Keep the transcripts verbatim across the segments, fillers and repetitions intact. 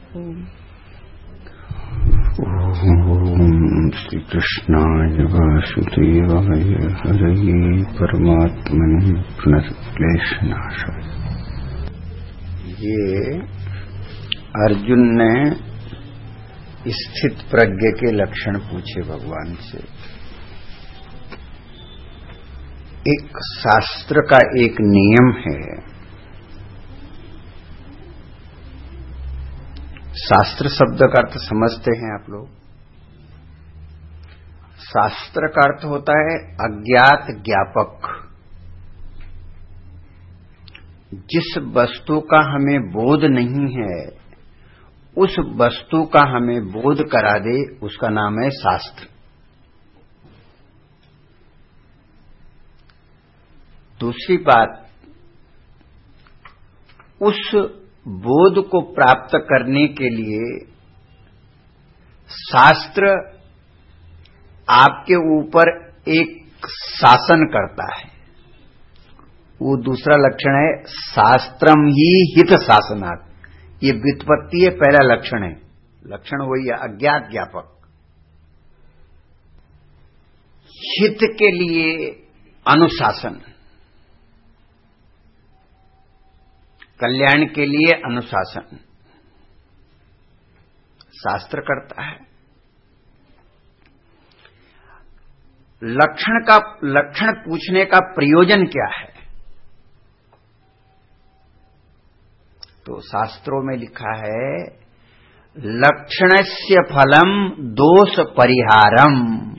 ओम श्री कृष्णाय वासुदेवाय हरये परमात्मने प्रणतक्लेशनाशाय। ये अर्जुन ने स्थित प्रज्ञ के लक्षण पूछे भगवान से। एक शास्त्र का एक नियम है, शास्त्र शब्द का अर्थ समझते हैं आप लोग। शास्त्र का अर्थ होता है अज्ञात ज्ञापक। जिस वस्तु का हमें बोध नहीं है उस वस्तु का हमें बोध करा दे, उसका नाम है शास्त्र। दूसरी बात, उस बोध को प्राप्त करने के लिए शास्त्र आपके ऊपर एक शासन करता है। वो दूसरा लक्षण है शास्त्रम ही हित शासनात्। ये व्युत्पत्ति है, पहला लक्षण है। लक्षण वही है अज्ञात ज्ञापक। हित के लिए अनुशासन, कल्याण के लिए अनुशासन शास्त्र करता है। लक्षण का लक्षण पूछने का प्रयोजन क्या है? तो शास्त्रों में लिखा है लक्षणस्य फलम दोष परिहारम।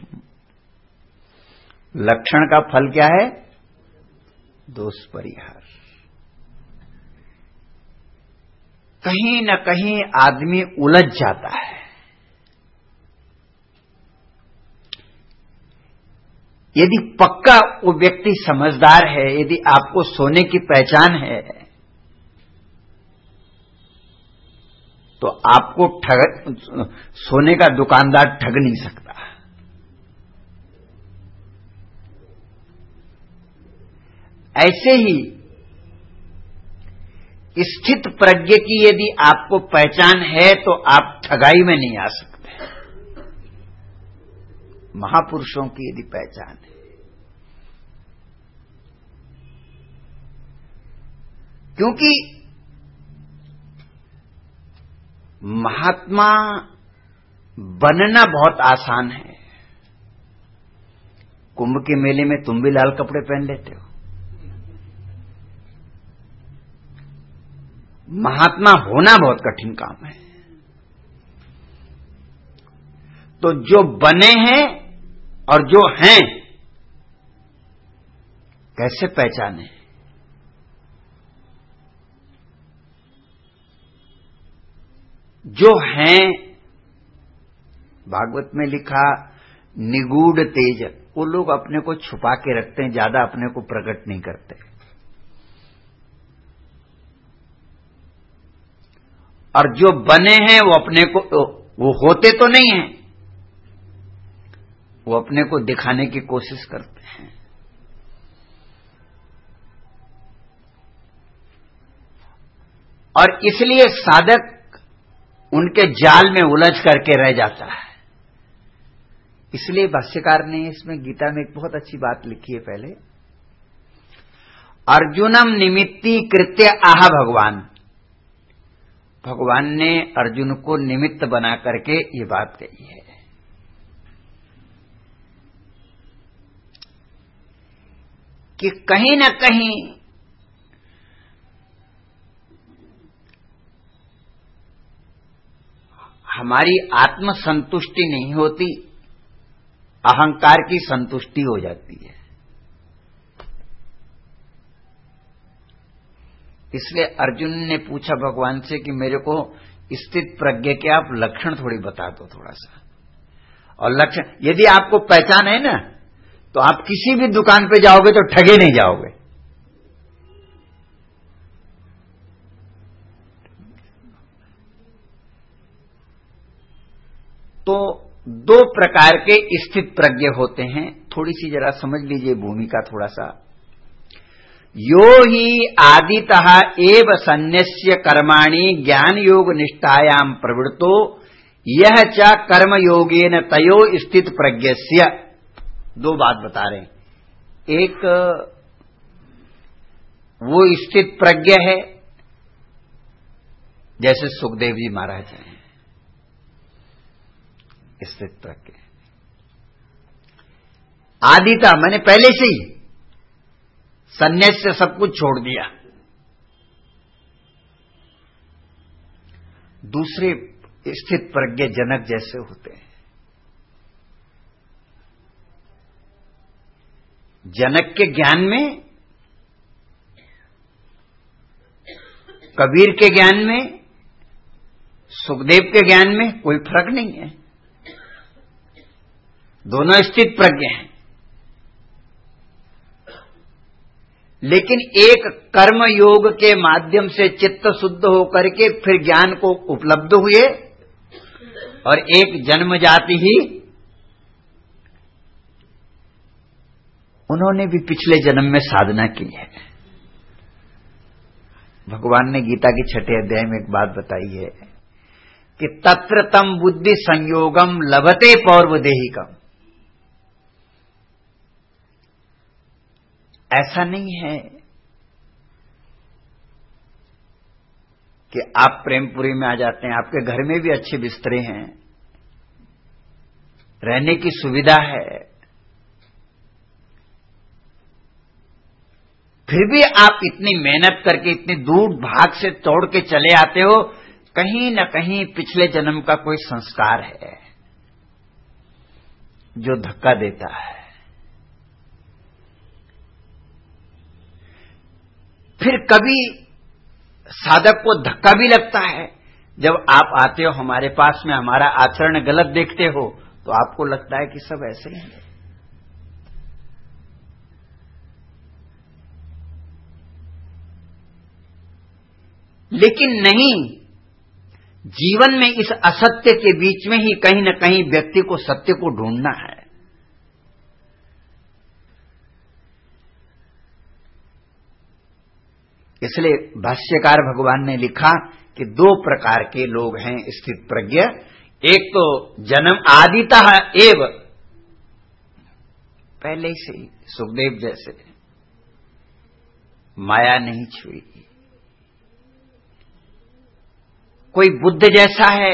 लक्षण का फल क्या है? दोष परिहार। कहीं न कहीं आदमी उलझ जाता है। यदि पक्का वो व्यक्ति समझदार है, यदि आपको सोने की पहचान है, तो आपको ठग सोने का दुकानदार ठग नहीं सकता। ऐसे ही स्थित प्रज्ञ की यदि आपको पहचान है तो आप ठगाई में नहीं आ सकते। महापुरुषों की यदि पहचान है, क्योंकि महात्मा बनना बहुत आसान है। कुंभ के मेले में तुम भी लाल कपड़े पहन लेते हो। महात्मा होना बहुत कठिन काम है। तो जो बने हैं और जो हैं कैसे पहचाने? जो हैं, भागवत में लिखा निगूढ़ तेज, वो लोग अपने को छुपा के रखते हैं, ज्यादा अपने को प्रकट नहीं करते। और जो बने हैं वो अपने को, वो होते तो नहीं हैं, वो अपने को दिखाने की कोशिश करते हैं। और इसलिए साधक उनके जाल में उलझ करके रह जाता है। इसलिए भाष्यकार ने इसमें गीता में एक बहुत अच्छी बात लिखी है। पहले अर्जुनम निमित्ती कृत्य आह भगवान, भगवान ने अर्जुन को निमित्त बना करके ये बात कही है कि कहीं न कहीं हमारी आत्म संतुष्टि नहीं होती, अहंकार की संतुष्टि हो जाती है। इसलिए अर्जुन ने पूछा भगवान से कि मेरे को स्थित प्रज्ञ के आप लक्षण थोड़ी बता दो थोड़ा सा। और लक्षण यदि आपको पहचान है ना, तो आप किसी भी दुकान पे जाओगे तो ठगे नहीं जाओगे। तो दो प्रकार के स्थित प्रज्ञ होते हैं। थोड़ी सी जरा समझ लीजिए भूमिका थोड़ा सा। यो ही आदितः एव सन्न्यस्य कर्माणि ज्ञान योग निष्ठायां प्रवृत्तो यह च कर्म योगेन तयो स्थित प्रज्ञस्य। दो बात बता रहे हैं। एक वो स्थित प्रज्ञ है, जैसे सुखदेव जी महाराज हैं, स्थित प्रज्ञ। आदिता मैंने पहले से ही संन्यास से सब कुछ छोड़ दिया। दूसरे स्थित प्रज्ञ जनक जैसे होते हैं। जनक के ज्ञान में, कबीर के ज्ञान में, सुखदेव के ज्ञान में कोई फर्क नहीं है, दोनों स्थित प्रज्ञ हैं। लेकिन एक कर्म योग के माध्यम से चित्त शुद्ध होकर के फिर ज्ञान को उपलब्ध हुए, और एक जन्म जाति ही उन्होंने भी पिछले जन्म में साधना की है। भगवान ने गीता के छठे अध्याय में एक बात बताई है कि तत्र तम बुद्धि संयोगम लभते पौर्वदेहिकम। ऐसा नहीं है कि आप प्रेमपुरी में आ जाते हैं, आपके घर में भी अच्छे बिस्तरे हैं, रहने की सुविधा है, फिर भी आप इतनी मेहनत करके इतनी दूर भाग से तोड़ के चले आते हो। कहीं न कहीं पिछले जन्म का कोई संस्कार है जो धक्का देता है। फिर कभी साधक को धक्का भी लगता है। जब आप आते हो हमारे पास में, हमारा आचरण गलत देखते हो, तो आपको लगता है कि सब ऐसे ही है। लेकिन नहीं, जीवन में इस असत्य के बीच में ही कहीं न कहीं व्यक्ति को सत्य को ढूंढना है। इसलिए भाष्यकार भगवान ने लिखा कि दो प्रकार के लोग हैं स्थित प्रज्ञ। एक तो जन्म आदितः एव, पहले से ही सुखदेव जैसे माया नहीं छुई। कोई बुद्ध जैसा है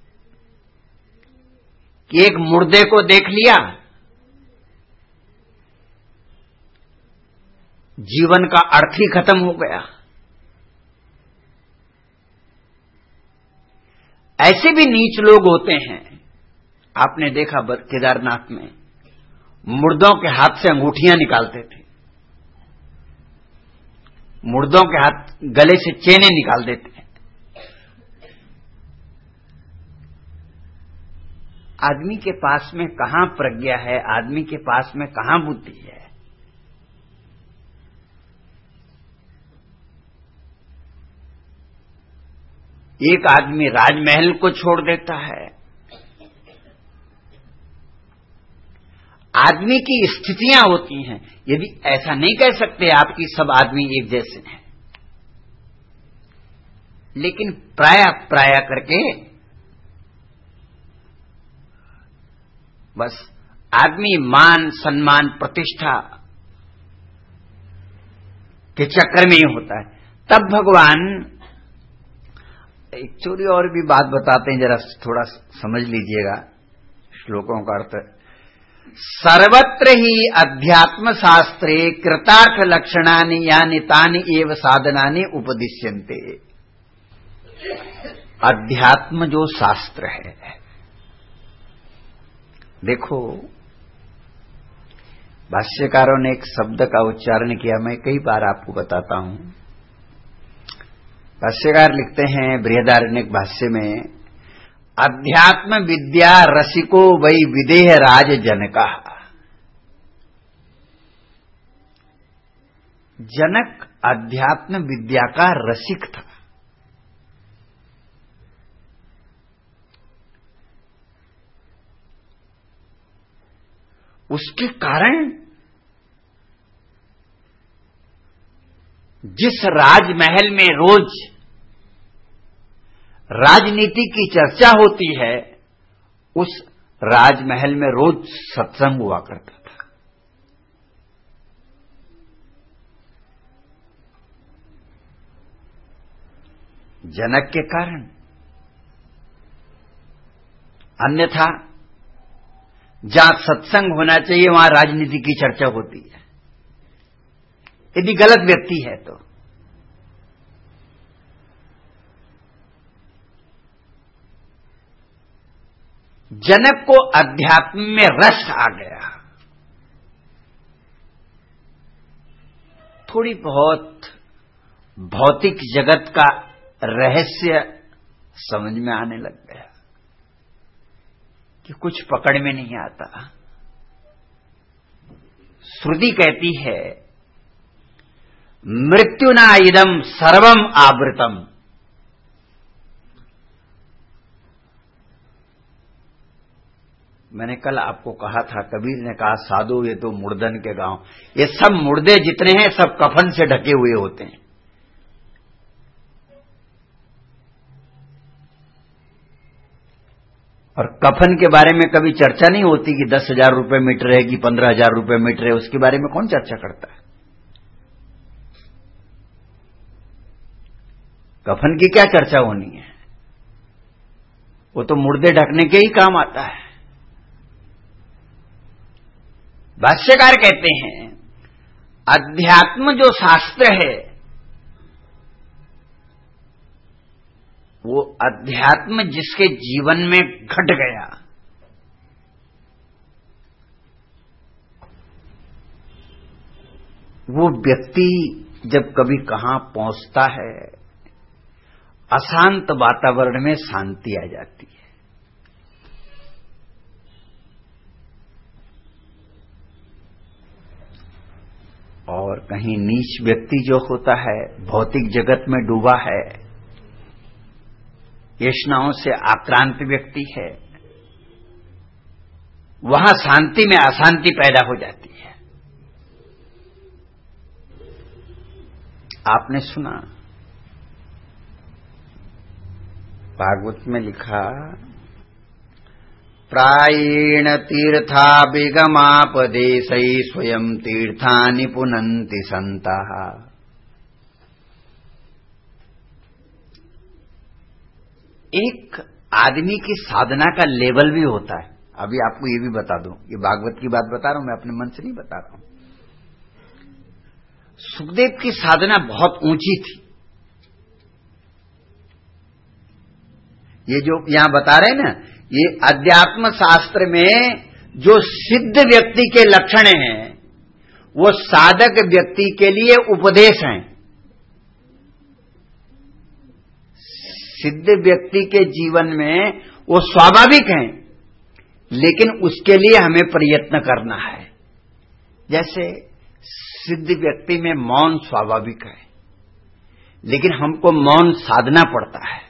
कि एक मुर्दे को देख लिया, जीवन का अर्थ ही खत्म हो गया। ऐसे भी नीच लोग होते हैं। आपने देखा केदारनाथ में मुर्दों के हाथ से अंगूठियां निकालते थे, मुर्दों के हाथ गले से चेनें निकाल देते हैं। आदमी के पास में कहां प्रज्ञा है, आदमी के पास में कहां बुद्धि है। एक आदमी राजमहल को छोड़ देता है। आदमी की स्थितियां होती हैं। यदि ऐसा नहीं कह सकते आपकी सब आदमी एक जैसे हैं, लेकिन प्राय प्राय करके बस आदमी मान सम्मान प्रतिष्ठा के चक्कर में ही होता है। तब भगवान एक चोरी और भी बात बताते हैं, जरा थोड़ा समझ लीजिएगा श्लोकों का अर्थ। सर्वत्र ही अध्यात्म शास्त्रे कृतार्थ लक्षणानि यानि तानि एव साधनानि उपदिश्यन्ते। अध्यात्म जो शास्त्र है, देखो भाष्यकारों ने एक शब्द का उच्चारण किया, मैं कई बार आपको बताता हूं। भाष्यकार लिखते हैं बृहदारण्यक भाष्य में, अध्यात्म विद्या रसिको वै विदेह राज जनका। जनक अध्यात्म विद्या का रसिक था। उसके कारण जिस राजमहल में रोज राजनीति की चर्चा होती है, उस राजमहल में रोज सत्संग हुआ करता था। जनक के कारण। अन्यथा जहां सत्संग होना चाहिए वहां राजनीति की चर्चा होती है, यदि गलत व्यक्ति है तो। जनक को अध्यात्म में रस आ गया। थोड़ी बहुत भौतिक जगत का रहस्य समझ में आने लग गया कि कुछ पकड़ में नहीं आता। श्रुति कहती है, मृत्युना इदम सर्वम आवृतम। मैंने कल आपको कहा था, कबीर ने कहा, साधु ये तो मुर्दन के गांव, ये सब मुर्दे जितने हैं सब कफन से ढके हुए होते हैं। और कफन के बारे में कभी चर्चा नहीं होती कि दस हजार रुपये मीटर है कि पंद्रह हजार रुपये मीटर है, उसके बारे में कौन चर्चा करता है। कफन की क्या चर्चा होनी है, वो तो मुर्दे ढकने के ही काम आता है। भाष्यकार कहते हैं, अध्यात्म जो शास्त्र है वो अध्यात्म जिसके जीवन में घट गया, वो व्यक्ति जब कभी कहां पहुंचता है, अशांत वातावरण में शांति आ जाती है। और कहीं नीच व्यक्ति जो होता है, भौतिक जगत में डूबा है, येष्णाओं से आक्रांत व्यक्ति है, वहां शांति में अशांति पैदा हो जाती है। आपने सुना, भागवत में लिखा, प्रायेण तीर्थाभिगमापदेशै स्वयं तीर्थानि पुनन्ति सन्तः। एक आदमी की साधना का लेवल भी होता है। अभी आपको ये भी बता दूं, ये भागवत की बात बता रहा हूं, मैं अपने मन से नहीं बता रहा हूं। सुखदेव की साधना बहुत ऊंची थी। ये जो यहां बता रहे हैं ना, ये अध्यात्म शास्त्र में जो सिद्ध व्यक्ति के लक्षण हैं, वो साधक व्यक्ति के लिए उपदेश हैं। सिद्ध व्यक्ति के जीवन में वो स्वाभाविक हैं, लेकिन उसके लिए हमें प्रयत्न करना है। जैसे सिद्ध व्यक्ति में मौन स्वाभाविक है, लेकिन हमको मौन साधना पड़ता है।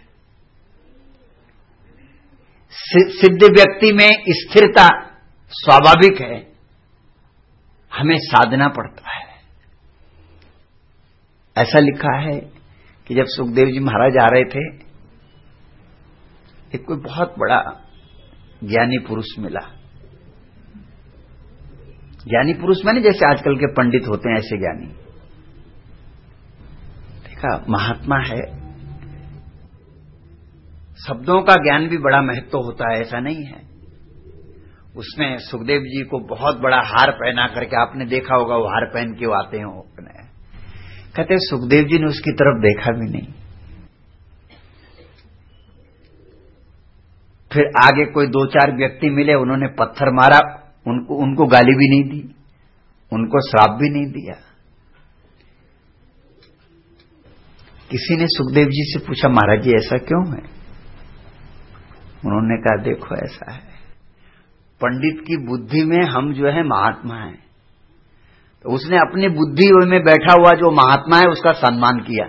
सिद्ध व्यक्ति में स्थिरता स्वाभाविक है, हमें साधना पड़ता है। ऐसा लिखा है कि जब सुखदेव जी महाराज आ रहे थे, एक कोई बहुत बड़ा ज्ञानी पुरुष मिला। ज्ञानी पुरुष माने जैसे आजकल के पंडित होते हैं, ऐसे ज्ञानी। देखा, महात्मा है, शब्दों का ज्ञान भी बड़ा महत्व होता है, ऐसा नहीं है। उसने सुखदेव जी को बहुत बड़ा हार पहना करके, आपने देखा होगा वो हार पहन के आते हैं अपने, कहते सुखदेव जी ने उसकी तरफ देखा भी नहीं। फिर आगे कोई दो चार व्यक्ति मिले, उन्होंने पत्थर मारा, उनको उनको गाली भी नहीं दी, उनको श्राप भी नहीं दिया। किसी ने सुखदेव जी से पूछा, महाराज जी ऐसा क्यों है? उन्होंने कहा, देखो ऐसा है, पंडित की बुद्धि में हम जो है महात्मा हैं, तो उसने अपनी बुद्धि में बैठा हुआ जो महात्मा है उसका सम्मान किया।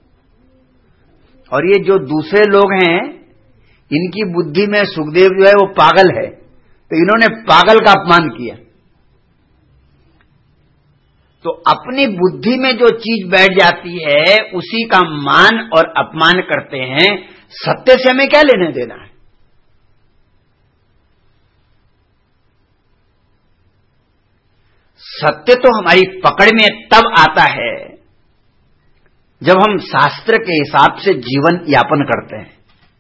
और ये जो दूसरे लोग हैं, इनकी बुद्धि में सुखदेव जो है वो पागल है, तो इन्होंने पागल का अपमान किया। तो अपनी बुद्धि में जो चीज बैठ जाती है उसी का मान और अपमान करते हैं। सत्य से हमें क्या लेने देना है? सत्य तो हमारी पकड़ में तब आता है जब हम शास्त्र के हिसाब से जीवन यापन करते हैं,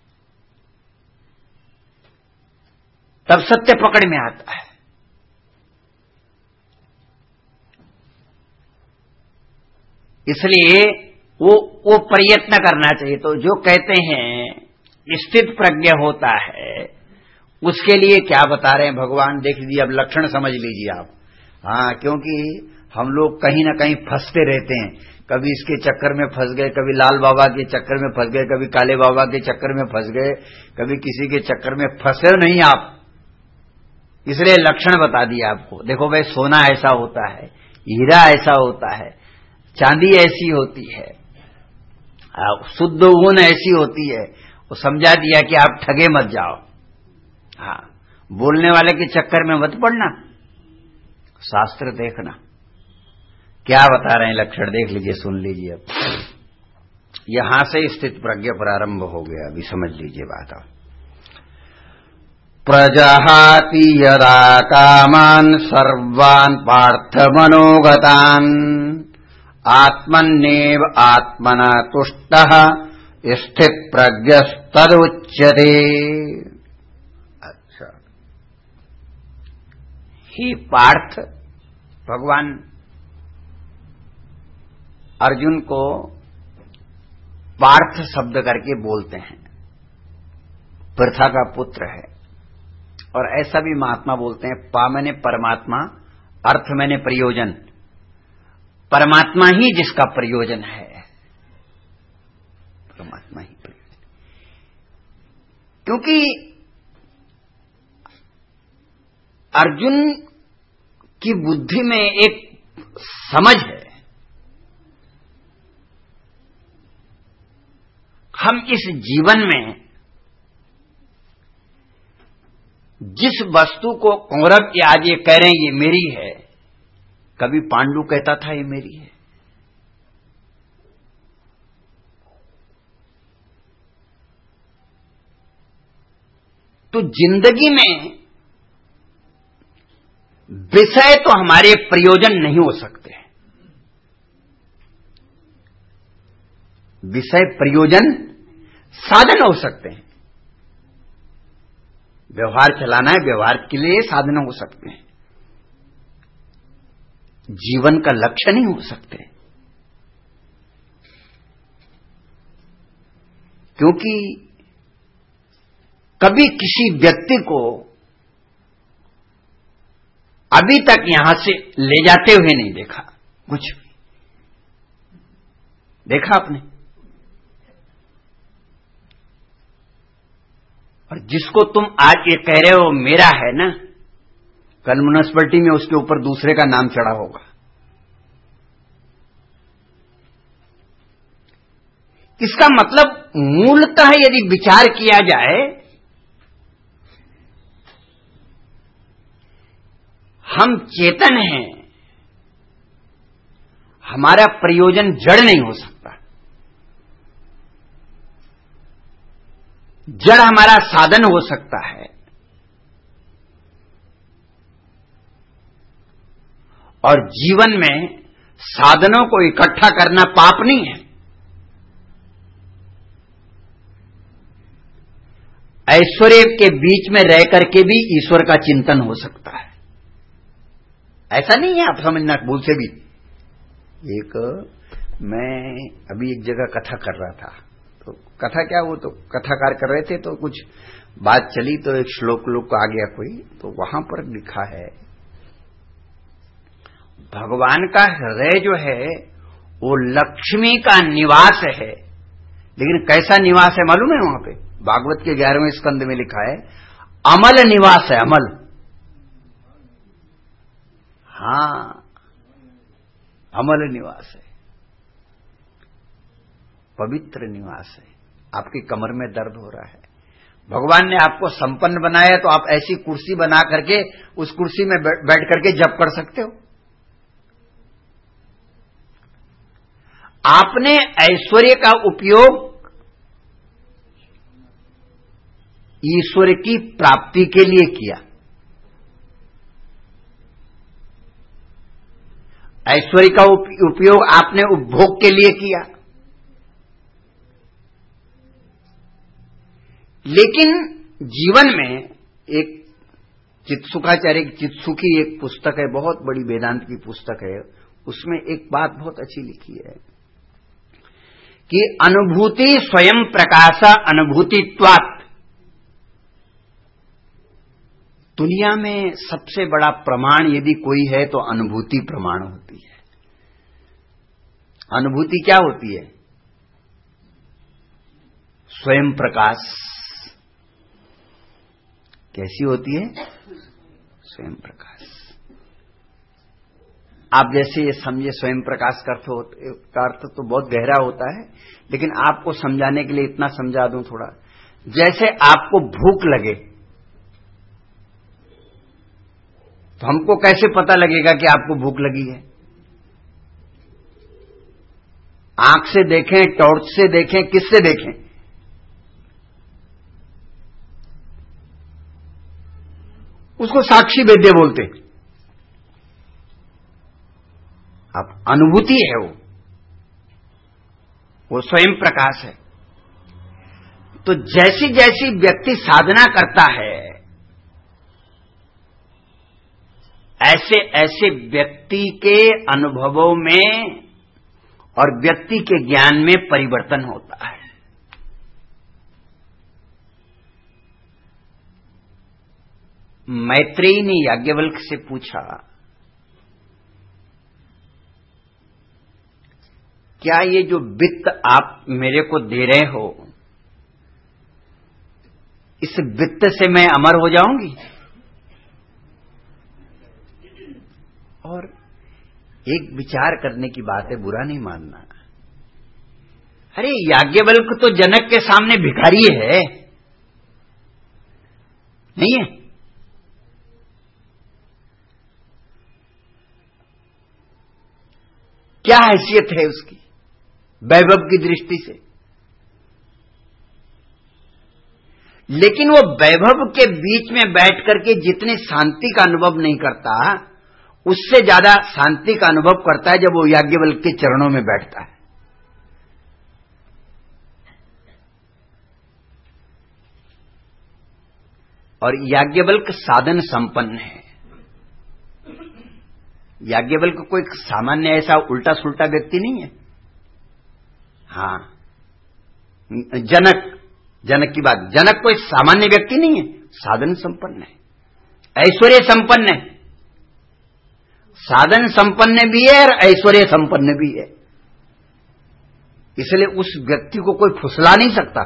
तब सत्य पकड़ में आता है। इसलिए वो वो प्रयत्न करना चाहिए। तो जो कहते हैं स्थित प्रज्ञ होता है, उसके लिए क्या बता रहे हैं भगवान? देख लीजिए, अब लक्षण समझ लीजिए आप। हाँ, क्योंकि हम लोग कहीं ना कहीं फंसते रहते हैं। कभी इसके चक्कर में फंस गए, कभी लाल बाबा के चक्कर में फंस गए, कभी काले बाबा के चक्कर में फंस गए, कभी किसी के चक्कर में फंसे नहीं आप। इसलिए लक्षण बता दिया आपको। देखो भाई, सोना ऐसा होता है, हीरा ऐसा होता है, चांदी ऐसी होती है, शुद्ध ऊन ऐसी होती है। वो समझा दिया कि आप ठगे मत जाओ। हाँ, बोलने वाले के चक्कर में मत पड़ना, शास्त्र देखना क्या बता रहे हैं लक्षण। देख लीजिए, सुन लीजिए। अब यहां से स्थित प्रज्ञ प्रारंभ हो गया। अभी समझ लीजिए बात। प्रजहाति यदा कामान सर्वान् पार्थ मनोगतान् आत्मन्नेव आत्मना तुष्टः स्थित प्रज्ञस्तदुच्यते। अच्छा, हे पार्थ, भगवान अर्जुन को पार्थ शब्द करके बोलते हैं। पृथा का पुत्र है। और ऐसा भी महात्मा बोलते हैं, पा मैंने परमात्मा, अर्थ मैंने प्रयोजन। परमात्मा ही जिसका प्रयोजन है, परमात्मा ही प्रयोजन। क्योंकि अर्जुन की बुद्धि में एक समझ है, हम इस जीवन में जिस वस्तु को कौरव के आज ये कह रहे हैं ये मेरी है, कभी पांडु कहता था ये मेरी है। तो जिंदगी में विषय तो हमारे प्रयोजन नहीं हो सकते। विषय प्रयोजन साधन हो सकते हैं। व्यवहार चलाना है, व्यवहार के लिए साधन हो सकते हैं, जीवन का लक्ष्य नहीं हो सकते। क्योंकि कभी किसी व्यक्ति को अभी तक यहां से ले जाते हुए नहीं देखा, कुछ भी देखा आपने? और जिसको तुम आज ये कह रहे हो मेरा है ना, कल म्युनिसिपैलिटी में उसके ऊपर दूसरे का नाम चढ़ा होगा। इसका मतलब मूलतः यदि विचार किया जाए, हम चेतन हैं, हमारा प्रयोजन जड़ नहीं हो सकता। जड़ हमारा साधन हो सकता है। और जीवन में साधनों को इकट्ठा करना पाप नहीं है। ऐश्वर्य के बीच में रह करके भी ईश्वर का चिंतन हो सकता है। ऐसा नहीं है, आप समझना भूल से भी। एक मैं अभी एक जगह कथा कर रहा था, तो कथा क्या, वो तो कथाकार कर रहे थे, तो कुछ बात चली तो एक श्लोक लोक आ गया कोई, तो वहां पर लिखा है भगवान का हृदय जो है वो लक्ष्मी का निवास है। लेकिन कैसा निवास है मालूम है? वहां पे भागवत के ग्यारहवें स्कंद में लिखा है अमल निवास है, अमल। हाँ, अमल निवास है, पवित्र निवास है। आपकी कमर में दर्द हो रहा है, भगवान ने आपको संपन्न बनाया, तो आप ऐसी कुर्सी बना करके उस कुर्सी में बैठ करके जप कर सकते हो। आपने ऐश्वर्य का उपयोग ईश्वर की प्राप्ति के लिए किया। ऐश्वर्य का उपयोग आपने उपभोग के लिए किया। लेकिन जीवन में एक चित्सुखाचार्य की चित्सु की एक पुस्तक है, बहुत बड़ी वेदांत की पुस्तक है, उसमें एक बात बहुत अच्छी लिखी है कि अनुभूति स्वयं प्रकाश अनुभूतित्वात्। दुनिया में सबसे बड़ा प्रमाण यदि कोई है तो अनुभूति प्रमाण होती है। अनुभूति क्या होती है? स्वयं प्रकाश। कैसी होती है? स्वयं प्रकाश। आप जैसे ये समझे, स्वयं प्रकाश का अर्थ तो बहुत गहरा होता है, लेकिन आपको समझाने के लिए इतना समझा दूं थोड़ा। जैसे आपको भूख लगे तो हमको कैसे पता लगेगा कि आपको भूख लगी है? आंख से देखें, टॉर्च से देखें, किससे देखें? उसको साक्षी वेद्य बोलते। अब अनुभूति है वो वो स्वयं प्रकाश है। तो जैसी जैसी व्यक्ति साधना करता है, ऐसे ऐसे व्यक्ति के अनुभवों में और व्यक्ति के ज्ञान में परिवर्तन होता है। मैत्रेयी ने याज्ञवल्क्य से पूछा, क्या ये जो वित्त आप मेरे को दे रहे हो, इस वित्त से मैं अमर हो जाऊंगी? और एक विचार करने की बात है, बुरा नहीं मानना। अरे याज्ञवल्क्य तो जनक के सामने भिखारी है, नहीं है? क्या हैसियत है उसकी वैभव की दृष्टि से? लेकिन वो वैभव के बीच में बैठ करके जितने शांति का अनुभव नहीं करता, उससे ज्यादा शांति का अनुभव करता है जब वो याज्ञवल्क्य के चरणों में बैठता है। और याज्ञवल्क्य साधन संपन्न है। याज्ञवल्क्य कोई सामान्य ऐसा उल्टा सुल्टा व्यक्ति नहीं है। हाँ, जनक जनक की बात, जनक कोई सामान्य व्यक्ति नहीं है, साधन संपन्न है, ऐश्वर्य संपन्न है। साधन संपन्न भी है और ऐश्वर्य संपन्न भी है। इसलिए उस व्यक्ति को कोई फुसला नहीं सकता।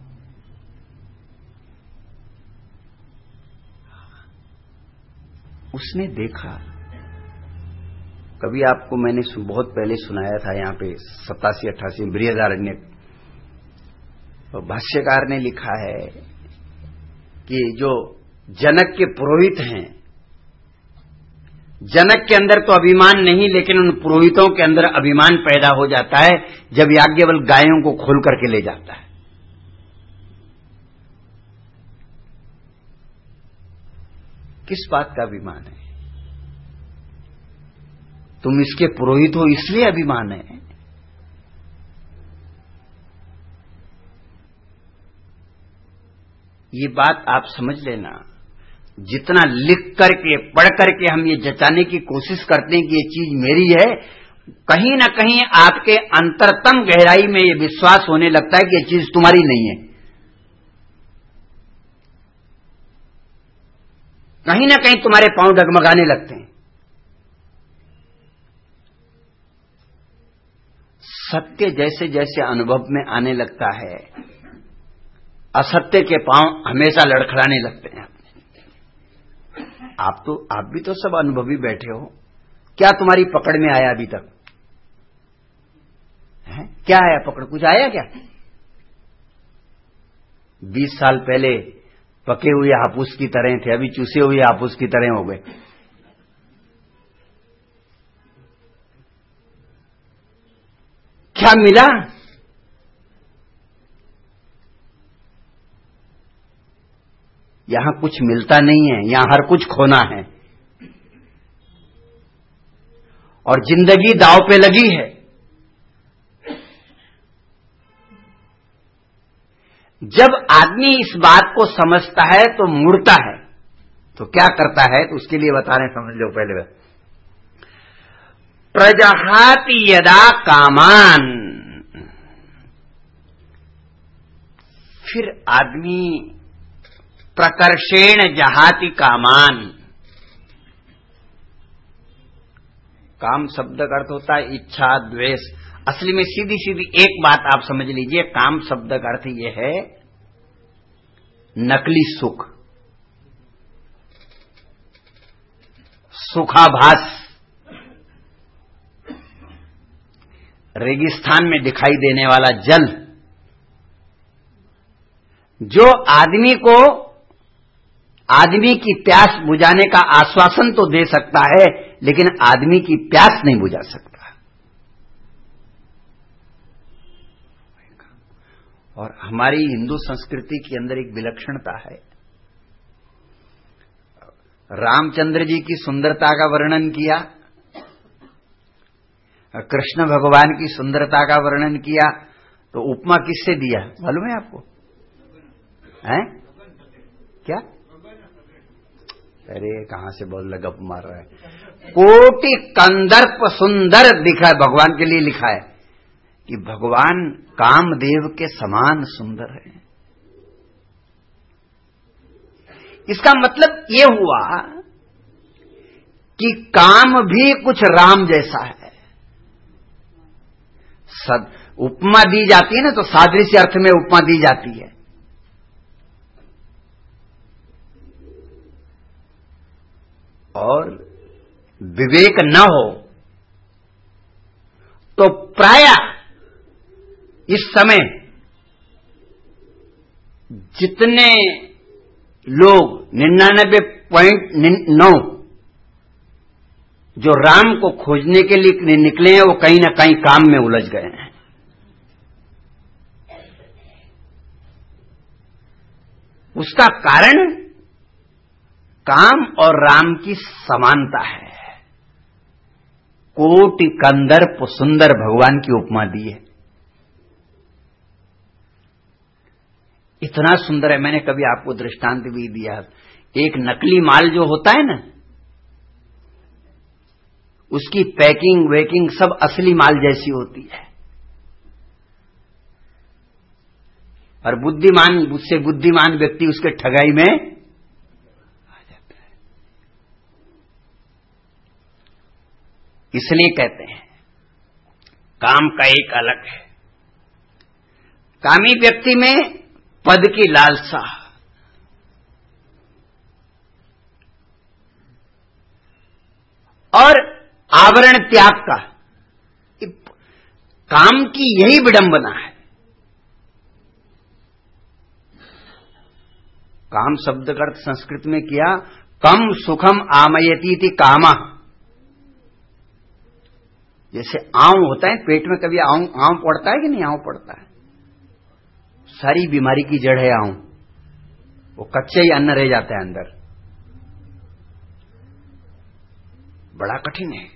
उसने देखा, कभी आपको मैंने बहुत पहले सुनाया था यहां पे सतासी अट्ठासी बृहदारण्यक, भाष्यकार ने लिखा है कि जो जनक के पुरोहित हैं, जनक के अंदर तो अभिमान नहीं, लेकिन उन पुरोहितों के अंदर अभिमान पैदा हो जाता है जब याज्ञवल्क्य गायों को खोल करके ले जाता है। किस बात का अभिमान है? तुम इसके पुरोहित हो इसलिए अभिमान है। ये बात आप समझ लेना। जितना लिख करके पढ़ करके हम ये जचाने की कोशिश करते हैं कि ये चीज मेरी है, कहीं ना कहीं आपके अंतरतम गहराई में ये विश्वास होने लगता है कि ये चीज तुम्हारी नहीं है। कहीं ना कहीं तुम्हारे पांव डगमगाने लगते हैं। सत्य जैसे जैसे अनुभव में आने लगता है, असत्य के पांव हमेशा लड़खड़ाने लगते हैं। आप तो आप भी तो सब अनुभवी बैठे हो, क्या तुम्हारी पकड़ में आया अभी तक है? क्या आया पकड़? कुछ आया क्या? बीस साल पहले पके हुए हापुस की तरह थे, अभी चूसे हुए हापुस की तरह हो गए। अच्छा मिला, यहां कुछ मिलता नहीं है, यहां हर कुछ खोना है और जिंदगी दांव पे लगी है। जब आदमी इस बात को समझता है तो मुड़ता है, तो क्या करता है, तो उसके लिए बता रहे हैं, समझ लो पहले। प्रजहाति यदा कामान, फिर आदमी प्रकर्षेण जहाति कामान। काम शब्द का अर्थ होता है इच्छा, द्वेष। असली में सीधी सीधी एक बात आप समझ लीजिए, काम शब्द का अर्थ यह है नकली सुख, सुखाभास। रेगिस्तान में दिखाई देने वाला जल जो आदमी को आदमी की प्यास बुझाने का आश्वासन तो दे सकता है, लेकिन आदमी की प्यास नहीं बुझा सकता। और हमारी हिंदू संस्कृति के अंदर एक विलक्षणता है। रामचंद्र जी की सुंदरता का वर्णन किया, कृष्ण भगवान की सुंदरता का वर्णन किया, तो उपमा किससे दिया मालूम है आपको? हैं? क्या? अरे कहां से बोल लगा मार रहा है। कोटि कंदर्प सुंदर दिखा है, भगवान के लिए लिखा है कि भगवान कामदेव के समान सुंदर है। इसका मतलब ये हुआ कि काम भी कुछ राम जैसा है। सद उपमा दी जाती है ना, तो सादृश्य अर्थ में उपमा दी जाती है। और विवेक न हो तो प्राय इस समय जितने लोग निन्यानबे पॉइंट नौ जो राम को खोजने के लिए निकले हैं, वो कहीं ना कहीं काम में उलझ गए हैं। उसका कारण काम और राम की समानता है। कोटि कंदर्प सुंदर भगवान की उपमा दी है। इतना सुंदर है, मैंने कभी आपको दृष्टांत भी दिया। एक नकली माल जो होता है ना, उसकी पैकिंग वेकिंग सब असली माल जैसी होती है। और बुद्धिमान, उससे बुद्धिमान व्यक्ति उसके ठगाई में आ जाता है। इसलिए कहते हैं काम का एक अलग है। कामी व्यक्ति में पद की लालसा, और आवरण त्याग का, काम की यही विडंबना है। काम शब्द का अर्थ संस्कृत में किया कम सुखम आमयती थी कामा। जैसे आंव होता है पेट में, कभी आंव आंव पड़ता है कि नहीं? आंव पड़ता है, सारी बीमारी की जड़ है आंव। वो कच्चे ही अन्न रह जाता है अंदर, बड़ा कठिन है।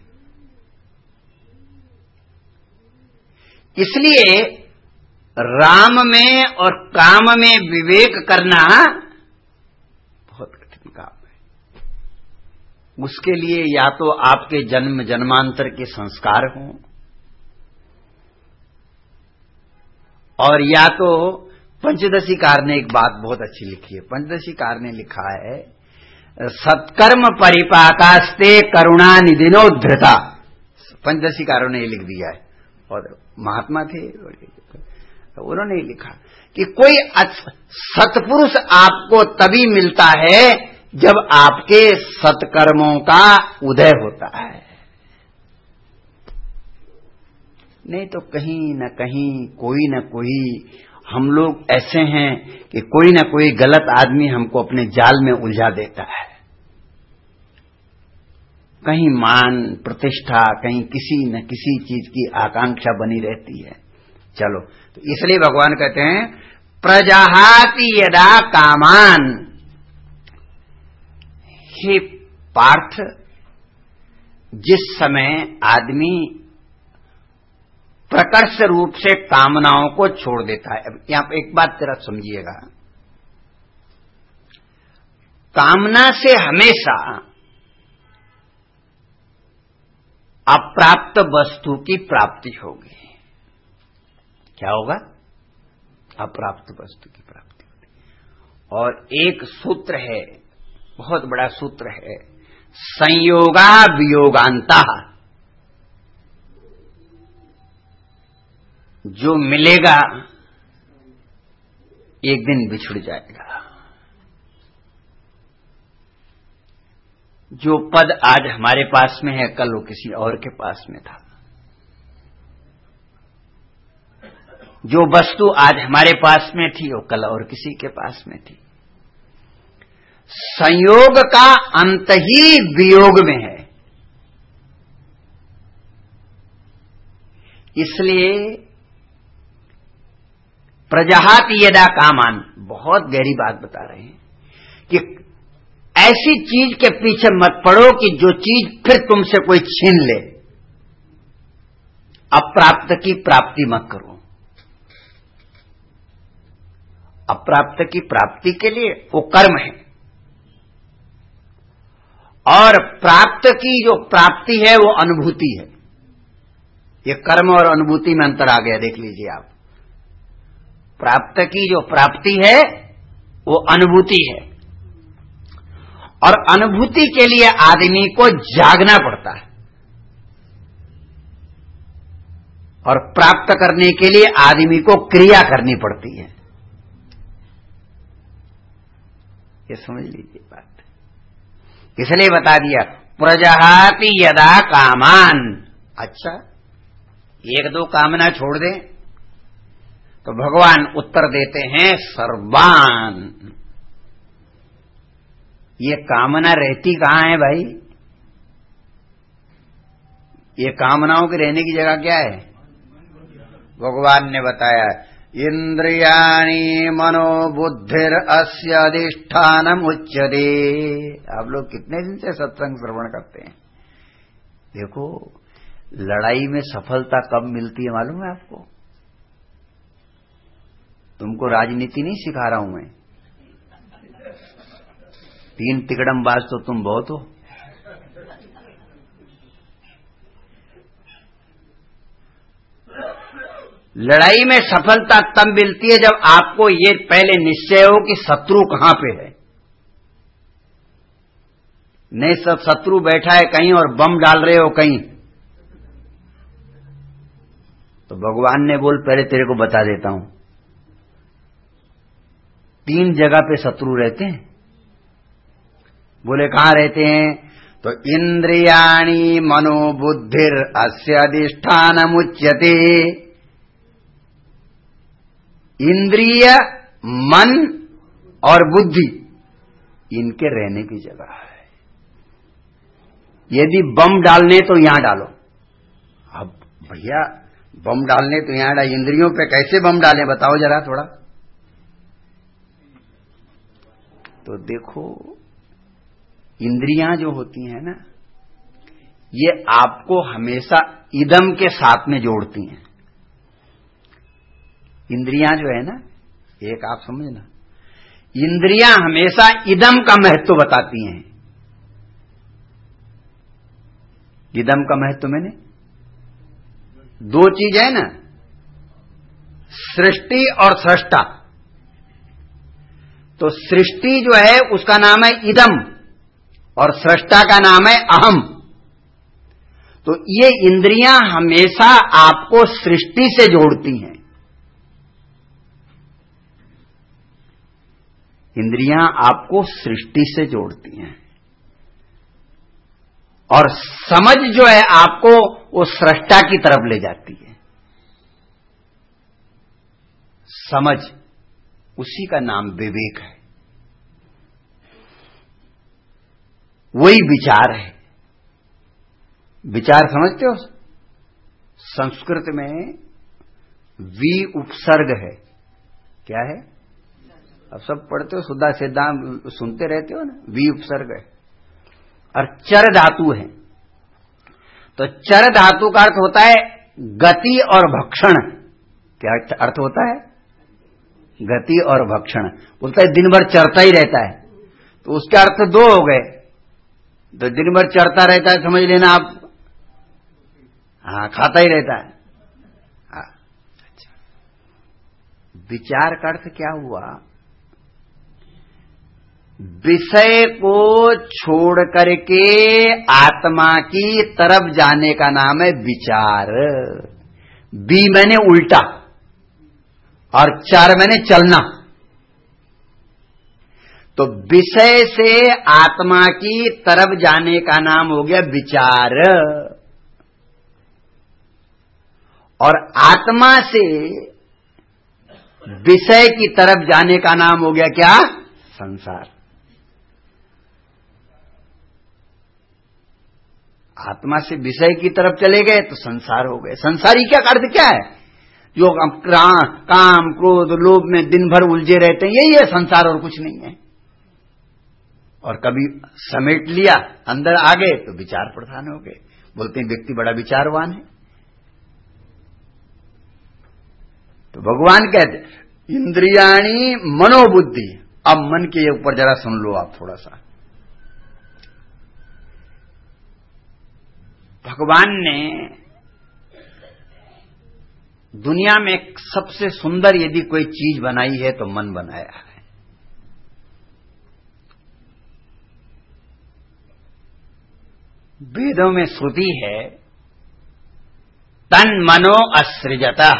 इसलिए राम में और काम में विवेक करना बहुत कठिन काम है। उसके लिए या तो आपके जन्म जन्मांतर के संस्कार हों, और या तो पंचदशीकार ने एक बात बहुत अच्छी लिखी है। पंचदशीकार ने लिखा है सत्कर्म परिपाकास्ते करुणा निधिनो धृता। पंचदशीकारों ने ये लिख दिया है, और महात्मा थे तो उन्होंने लिखा कि कोई सत्पुरुष आपको तभी मिलता है जब आपके सत्कर्मों का उदय होता है। नहीं तो कहीं न कहीं कोई न कोई, हम लोग ऐसे हैं कि कोई न कोई गलत आदमी हमको अपने जाल में उलझा देता है। कहीं मान प्रतिष्ठा, कहीं किसी न किसी चीज की आकांक्षा बनी रहती है। चलो, तो इसलिए भगवान कहते हैं प्रजाहाति यदा कामान। हे पार्थ, जिस समय आदमी प्रकर्ष रूप से कामनाओं को छोड़ देता है। अब यहां पर एक बात जरा समझिएगा, कामना से हमेशा अप्राप्त वस्तु की प्राप्ति होगी। क्या होगा? अप्राप्त वस्तु की प्राप्ति होगी। और एक सूत्र है, बहुत बड़ा सूत्र है, संयोगा वियोगांता। जो मिलेगा एक दिन बिछुड़ जाएगा। जो पद आज हमारे पास में है, कल वो किसी और के पास में था। जो वस्तु आज हमारे पास में थी, वो कल और किसी के पास में थी। संयोग का अंत ही वियोग में है। इसलिए प्रजाहाति यदा कामान, बहुत गहरी बात बता रहे हैं कि ऐसी चीज के पीछे मत पड़ो कि जो चीज फिर तुमसे कोई छीन ले। अप्राप्त की प्राप्ति मत करो। अप्राप्त की प्राप्ति के लिए वो कर्म है, और प्राप्त की जो प्राप्ति है वो अनुभूति है। ये कर्म और अनुभूति में अंतर आ गया, देख लीजिए आप। प्राप्त की जो प्राप्ति है वो अनुभूति है, और अनुभूति के लिए आदमी को जागना पड़ता है, और प्राप्त करने के लिए आदमी को क्रिया करनी पड़ती है। ये समझ लीजिए बात। इसलिए बता दिया प्रजाहाति यदा कामान। अच्छा, एक दो कामना छोड़ दें तो भगवान उत्तर देते हैं सर्वान। ये कामना रहती कहां है भाई? ये कामनाओं के रहने की जगह क्या है? भगवान ने बताया इंद्रियाणि मनोबुद्धिर अस्य अधिष्ठानम उच्यते। आप लोग कितने दिन से सत्संग श्रवण करते हैं? देखो, लड़ाई में सफलता कब मिलती है मालूम है आपको? तुमको राजनीति नहीं सिखा रहा हूं मैं। तीन तिकड़मबाज तो तुम बहुत हो। लड़ाई में सफलता तब मिलती है जब आपको ये पहले निश्चय हो कि शत्रु कहां पे है। नहीं, सब शत्रु बैठा है कहीं और बम डाल रहे हो कहीं, तो भगवान ने बोल पहले तेरे को बता देता हूं, तीन जगह पे शत्रु रहते हैं। बोले कहां रहते हैं? तो इंद्रियाणि मनोबुद्धिर अस्य अधिष्ठानमुच्यते। इंद्रिय, मन और बुद्धि इनके रहने की जगह है। यदि बम डालने तो यहां डालो। अब भैया बम डालने तो यहां डाल, इंद्रियों पे कैसे बम डालें बताओ जरा थोड़ा। तो देखो, इंद्रियां जो होती हैं ना, ये आपको हमेशा इदम के साथ में जोड़ती हैं। इंद्रियां जो है ना, एक आप समझना, इंद्रियां हमेशा इदम का महत्व बताती हैं। इदम का महत्व मैंने दो चीज है ना, सृष्टि और सृष्टा। तो सृष्टि जो है उसका नाम है इदम, और सृष्टा का नाम है अहम। तो ये इंद्रियां हमेशा आपको सृष्टि से जोड़ती हैं। इंद्रियां आपको सृष्टि से जोड़ती हैं, और समझ जो है आपको वो सृष्टा की तरफ ले जाती है। समझ, उसी का नाम विवेक है, वही विचार है। विचार समझते हो? संस्कृत में वी उपसर्ग है। क्या है? अब सब पढ़ते हो, शुद्धा सिद्धांत सुनते रहते हो ना, वी उपसर्ग है। और चर धातु है, तो चर धातु का अर्थ होता है गति और भक्षण। क्या अर्थ होता है? गति और भक्षण। बोलता है दिन भर चरता ही रहता है, तो उसके अर्थ दो हो गए। तो दिन भर चरता रहता है, समझ लेना आप, हाँ, खाता ही रहता है। हाँ, अच्छा। विचार का अर्थ क्या हुआ? विषय को छोड़ करके आत्मा की तरफ जाने का नाम है विचार। बी मैंने उल्टा और चार मैंने चलना। तो विषय से आत्मा की तरफ जाने का नाम हो गया विचार, और आत्मा से विषय की तरफ जाने का नाम हो गया क्या? संसार। आत्मा से विषय की तरफ चले गए तो संसार हो गए। संसारी क्या अर्थ क्या है? जो काम क्रोध लोभ में दिन भर उलझे रहते हैं, यही है संसार, और कुछ नहीं है। और कभी समेट लिया, अंदर आ गए तो विचार प्रधान हो गए। बोलते हैं व्यक्ति बड़ा विचारवान है। तो भगवान कहते इंद्रियाणी मनोबुद्धि। अब मन के ऊपर जरा सुन लो आप थोड़ा सा। भगवान ने दुनिया में सबसे सुंदर यदि कोई चीज बनाई है तो मन बनाया है। वेदों में श्रुति है तन मनो असृजता।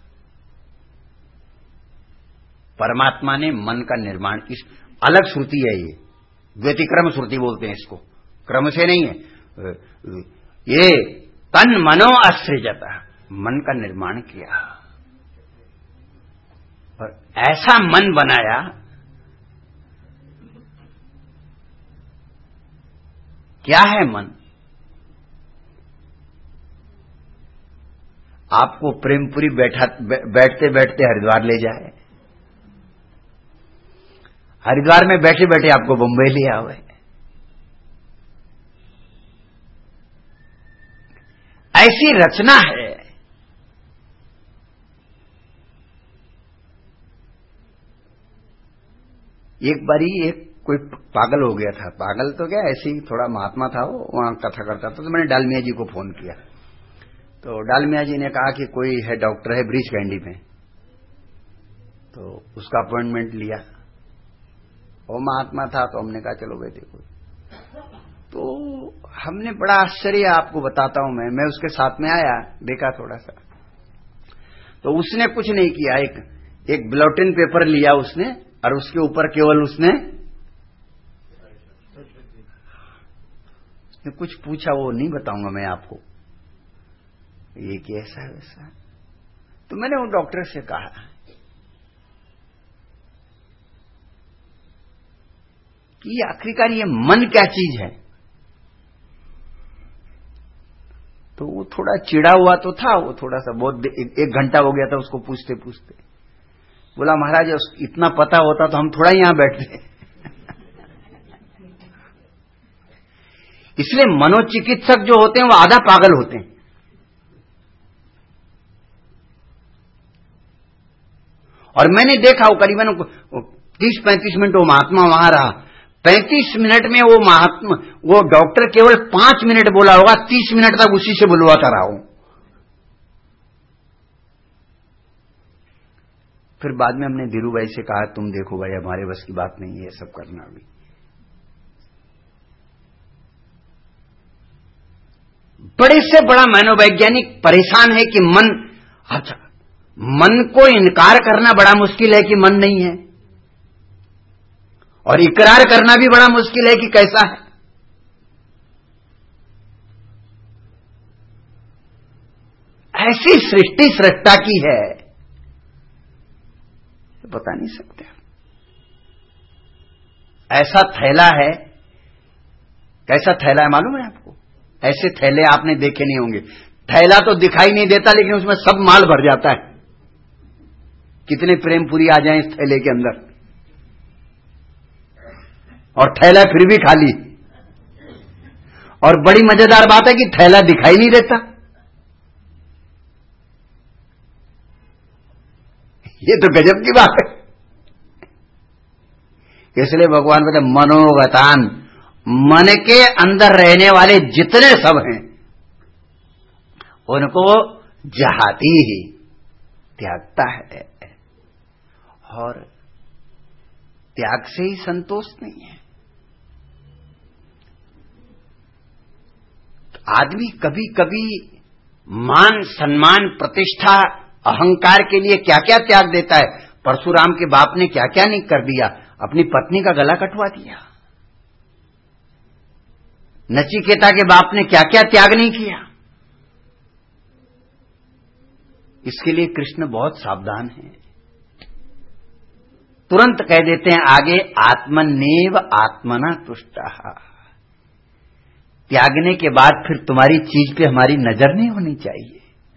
परमात्मा ने मन का निर्माण की, अलग श्रुति है ये, व्यतिक्रम श्रुति बोलते हैं इसको, क्रम से नहीं है। ये तन मनो असृजता, मन का निर्माण किया और ऐसा मन बनाया क्या है मन? आपको प्रेमपुरी बैठा बैठते बैठते हरिद्वार ले जाए, हरिद्वार में बैठे बैठे आपको बंबई ले आवे। ऐसी रचना है। एक बारी एक कोई पागल हो गया था, पागल तो क्या ऐसे ही थोड़ा महात्मा था, वो वहां कथा करता था। तो मैंने डालमिया जी को फोन किया, तो डालमिया जी ने कहा कि कोई है डॉक्टर है ब्रिज कैंडी में, तो उसका अपॉइंटमेंट लिया। वो महात्मा था, तो हमने कहा चलो भाई देखो। तो हमने बड़ा आश्चर्य, आपको बताता हूं मैं मैं उसके साथ में आया, देखा थोड़ा सा। तो उसने कुछ नहीं किया, एक एक ब्लॉटिन पेपर लिया उसने, और उसके ऊपर केवल उसने उसने कुछ पूछा, वो नहीं बताऊंगा मैं आपको, ये कैसा है वैसा। तो मैंने वो डॉक्टर से कहा कि आखिरकार ये मन क्या चीज है? तो वो थोड़ा चिड़ा हुआ तो था, वो थोड़ा सा बहुत एक घंटा हो गया था उसको पूछते पूछते। बोला महाराज इतना पता होता तो हम थोड़ा यहां बैठते। इसलिए मनोचिकित्सक जो होते हैं वो आधा पागल होते हैं। और मैंने देखा वो करीबन तीस पैंतीस मिनट वो महात्मा वहां रहा। पैंतीस मिनट में वो महात्मा, वो डॉक्टर केवल पांच मिनट बोला होगा, तीस मिनट तक उसी से बुलवाता रहा हूं। फिर बाद में हमने धीरू भाई से कहा तुम देखो भाई हमारे बस की बात नहीं है सब करना भी। बड़े से बड़ा मनोवैज्ञानिक परेशान है कि मन, अच्छा मन को इनकार करना बड़ा मुश्किल है कि मन नहीं है, और इकरार करना भी बड़ा मुश्किल है कि कैसा है। ऐसी सृष्टि सृष्टा की है बता नहीं सकते। ऐसा थैला है, कैसा थैला है मालूम है आपको? ऐसे थैले आपने देखे नहीं होंगे। थैला तो दिखाई नहीं देता लेकिन उसमें सब माल भर जाता है। कितने प्रेमपुरी आ जाएं इस थैले के अंदर, और थैला फिर भी खाली। और बड़ी मजेदार बात है कि थैला दिखाई नहीं देता। ये तो गजब की बात है। इसलिए भगवान बोले मनोगतान, मन के अंदर रहने वाले जितने सब हैं उनको जहाती ही त्यागता है, और त्याग से ही संतोष नहीं है। तो आदमी कभी कभी मान सम्मान प्रतिष्ठा अहंकार के लिए क्या क्या त्याग देता है। परशुराम के बाप ने क्या क्या नहीं कर दिया, अपनी पत्नी का गला कटवा दिया। नचिकेता के बाप ने क्या क्या त्याग नहीं किया। इसके लिए कृष्ण बहुत सावधान है, तुरंत कह देते हैं आगे, आत्मनेव आत्मना तुष्टः। त्यागने के बाद फिर तुम्हारी चीज पे हमारी नजर नहीं होनी चाहिए।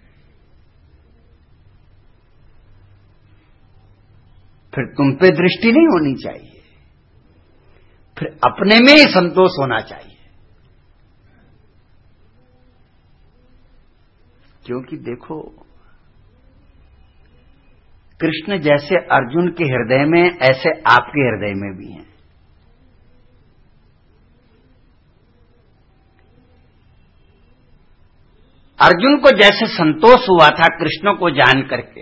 फिर तुम पे दृष्टि नहीं होनी चाहिए, फिर अपने में ही संतोष होना चाहिए। क्योंकि देखो, कृष्ण जैसे अर्जुन के हृदय में ऐसे आपके हृदय में भी हैं। अर्जुन को जैसे संतोष हुआ था कृष्ण को जान करके,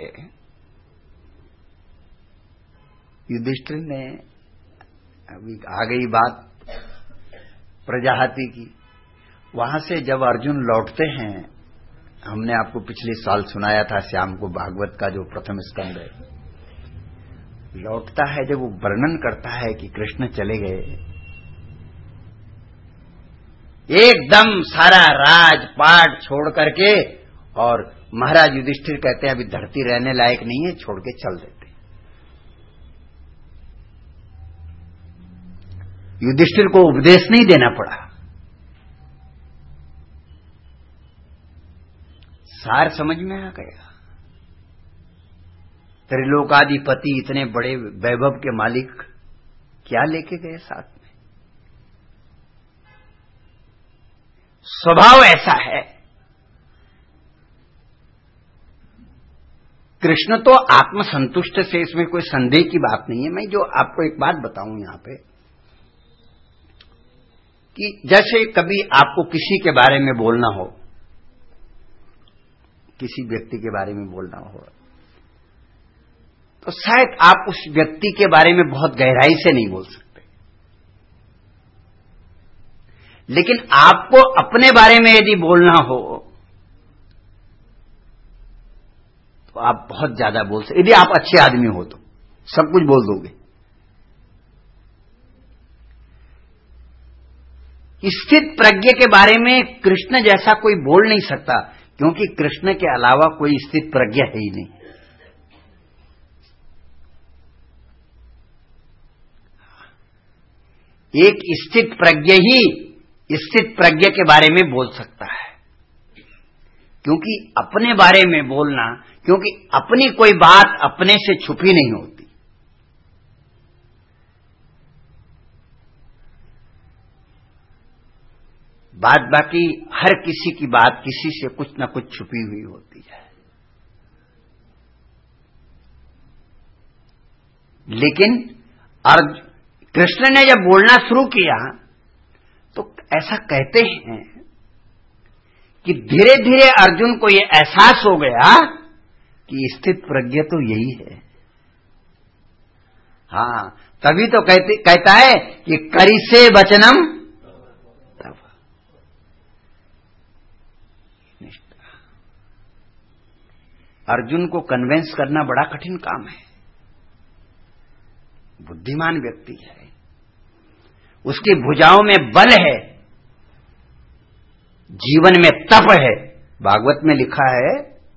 युधिष्ठिर ने, अभी आ गई बात प्रजापति की, वहां से जब अर्जुन लौटते हैं, हमने आपको पिछले साल सुनाया था श्याम को भागवत का जो प्रथम स्कंद है, लौटता है जब वो वर्णन करता है कि कृष्ण चले गए, एकदम सारा राजपाट छोड़ करके, और महाराज युधिष्ठिर कहते हैं अभी धरती रहने लायक नहीं है, छोड़ के चल देते। युधिष्ठिर को उपदेश नहीं देना पड़ा, सार समझ में आ गया। त्रिलोकाधिपति इतने बड़े वैभव के मालिक क्या लेके गए साथ में। स्वभाव ऐसा है। कृष्ण तो आत्मसंतुष्ट से, इसमें कोई संदेह की बात नहीं है। मैं जो आपको एक बात बताऊं यहां पे, कि जैसे कभी आपको किसी के बारे में बोलना हो, किसी व्यक्ति के बारे में बोलना हो, तो शायद आप उस व्यक्ति के बारे में बहुत गहराई से नहीं बोल सकते, लेकिन आपको अपने बारे में यदि बोलना हो तो आप बहुत ज्यादा बोल सकते। यदि आप अच्छे आदमी हो तो सब कुछ बोल दोगे। स्थित प्रज्ञ के बारे में कृष्ण जैसा कोई बोल नहीं सकता, क्योंकि कृष्ण के अलावा कोई स्थित प्रज्ञ है ही नहीं। एक स्थित प्रज्ञ ही स्थित प्रज्ञ के बारे में बोल सकता है, क्योंकि अपने बारे में बोलना, क्योंकि अपनी कोई बात अपने से छुपी नहीं होती। बात बाकी हर किसी की बात किसी से कुछ न कुछ छुपी हुई होती है, लेकिन अर्जुन कृष्ण ने जब बोलना शुरू किया तो ऐसा कहते हैं कि धीरे धीरे अर्जुन को यह एहसास हो गया कि स्थित प्रज्ञ तो यही है। हां, तभी तो कहते कहता है कि करिसे वचनम तब। अर्जुन को कन्विंस करना बड़ा कठिन काम है। बुद्धिमान व्यक्ति है, उसकी भुजाओं में बल है, जीवन में तप है। भागवत में लिखा है,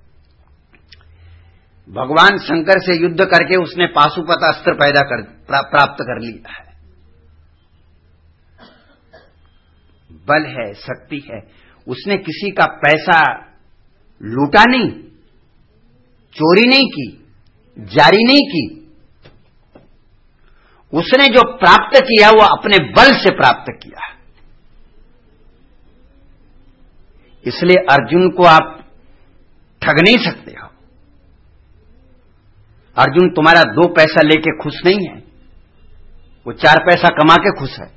भगवान शंकर से युद्ध करके उसने पाशुपत अस्त्र पैदा कर प्रा, प्राप्त कर लिया है। बल है, शक्ति है, उसने किसी का पैसा लूटा नहीं, चोरी नहीं की, जारी नहीं की। उसने जो प्राप्त किया वो अपने बल से प्राप्त किया। इसलिए अर्जुन को आप ठग नहीं सकते हो। अर्जुन तुम्हारा दो पैसा लेके खुश नहीं है, वो चार पैसा कमा के खुश है।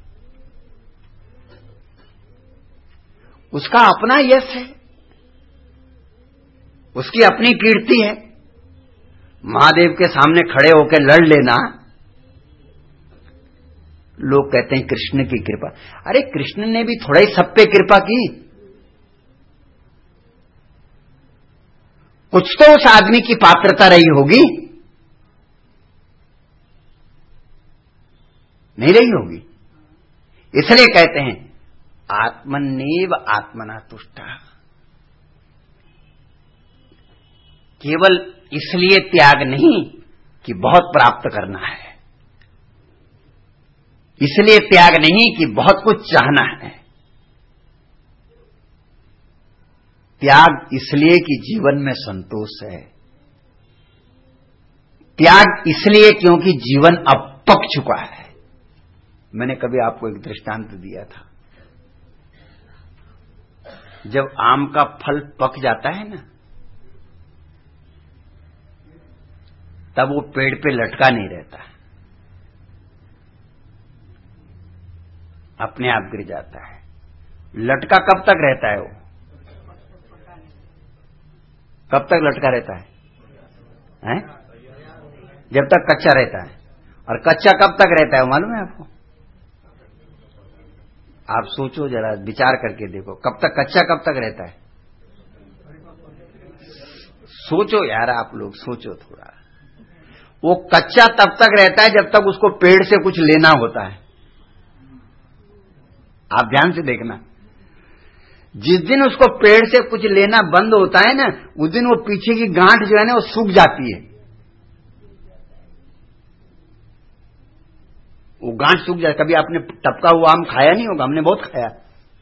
उसका अपना यश है, उसकी अपनी कीर्ति है। महादेव के सामने खड़े होकर लड़ लेना, लोग कहते हैं कृष्ण की कृपा। अरे कृष्ण ने भी थोड़ा ही सब पे कृपा की, कुछ तो उस आदमी की पात्रता रही होगी, नहीं रही होगी। इसलिए कहते हैं आत्मन्नेव आत्मना तुष्टा। केवल इसलिए त्याग नहीं कि बहुत प्राप्त करना है, इसलिए त्याग नहीं कि बहुत कुछ चाहना है। त्याग इसलिए कि जीवन में संतोष है। त्याग इसलिए क्योंकि जीवन अब पक चुका है। मैंने कभी आपको एक दृष्टांत दिया था, जब आम का फल पक जाता है ना, तब वो पेड़ पे लटका नहीं रहता, अपने आप गिर जाता है। लटका कब तक रहता है? वो कब तक लटका रहता है, हैं? जब तक कच्चा रहता है। और कच्चा कब तक रहता है मालूम है आपको? आप सोचो जरा, विचार करके देखो, कब तक कच्चा कब तक रहता है? सोचो यार, आप लोग सोचो थोड़ा। वो कच्चा तब तक रहता है जब तक उसको पेड़ से कुछ लेना होता है। आप ध्यान से देखना, जिस दिन उसको पेड़ से कुछ लेना बंद होता है ना, उस दिन वो पीछे की गांठ जो है ना वो सूख जाती है। वो गांठ सूख जाए। कभी आपने टपका हुआ आम खाया नहीं होगा, हमने बहुत खाया।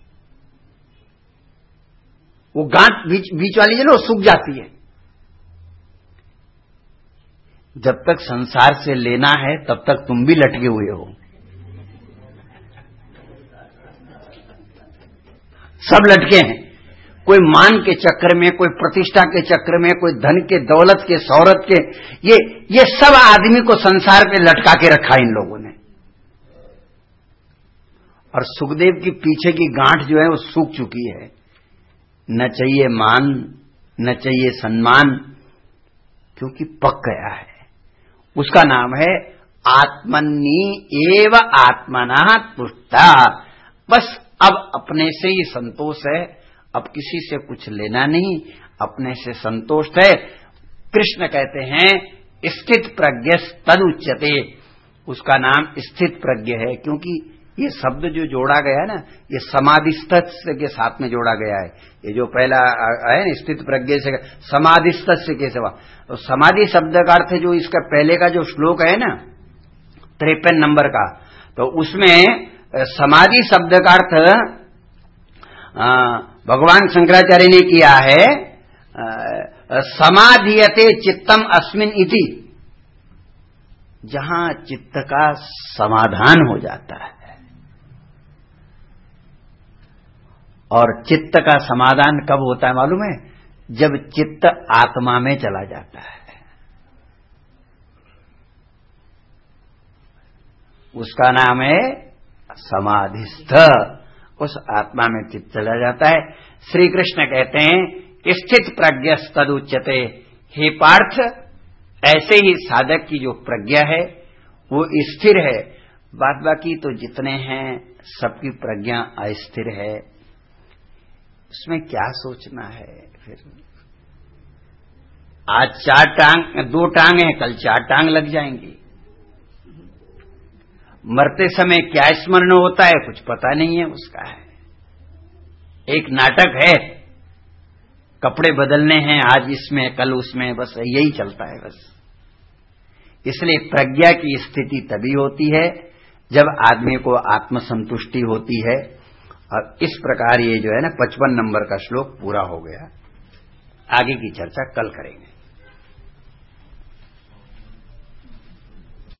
वो गांठ बीच बीच वाली जो ना वो सूख जाती है। जब तक संसार से लेना है तब तक तुम भी लटके हुए हो, सब लटके हैं। कोई मान के चक्कर में, कोई प्रतिष्ठा के चक्कर में, कोई धन के, दौलत के, शौहरत के, ये ये सब आदमी को संसार पे लटका के रखा इन लोगों ने। और सुखदेव की पीछे की गांठ जो है वो सूख चुकी है। न चाहिए मान, न चाहिए सम्मान, क्योंकि पक गया है। उसका नाम है आत्मन्नी एव आत्मना तुष्टा। बस अब अपने से ही संतोष है, अब किसी से कुछ लेना नहीं, अपने से संतोष है। कृष्ण कहते हैं स्थित प्रज्ञ तदुच्यते, उसका नाम स्थित प्रज्ञ है। क्योंकि ये शब्द जो जोड़ा गया है ना, ये समाधिस्थ के साथ में जोड़ा गया है। ये जो पहला है ना स्थित प्रज्ञ से समाधिस्थ के सेवा, तो समाधि शब्द का अर्थ जो इसका पहले का जो श्लोक है ना तिरपन नंबर का, तो उसमें समाधि शब्द का अर्थ भगवान शंकराचार्य ने किया है समाधियते चित्तम अस्मिन इति, जहां चित्त का समाधान हो जाता है। और चित्त का समाधान कब होता है मालूम है? जब चित्त आत्मा में चला जाता है, उसका नाम है समाधिस्थ। उस आत्मा में चित्त चला जाता है। श्री कृष्ण कहते हैं स्थित प्रज्ञ तदुच्यते। हे पार्थ, ऐसे ही साधक की जो प्रज्ञा है वो स्थिर है। बात बाकी तो जितने हैं सबकी प्रज्ञा अस्थिर है, उसमें क्या सोचना है फिर? आज चार टांग, दो टांग है, कल चार टांग लग जाएंगी। मरते समय क्या स्मरण होता है कुछ पता नहीं है उसका है। एक नाटक है, कपड़े बदलने हैं, आज इसमें कल उसमें, बस यही चलता है बस। इसलिए प्रज्ञा की स्थिति तभी होती है जब आदमी को आत्मसंतुष्टि होती है और इस प्रकार ये जो है ना पचपन नंबर का श्लोक पूरा हो गया। आगे की चर्चा कल करेंगे।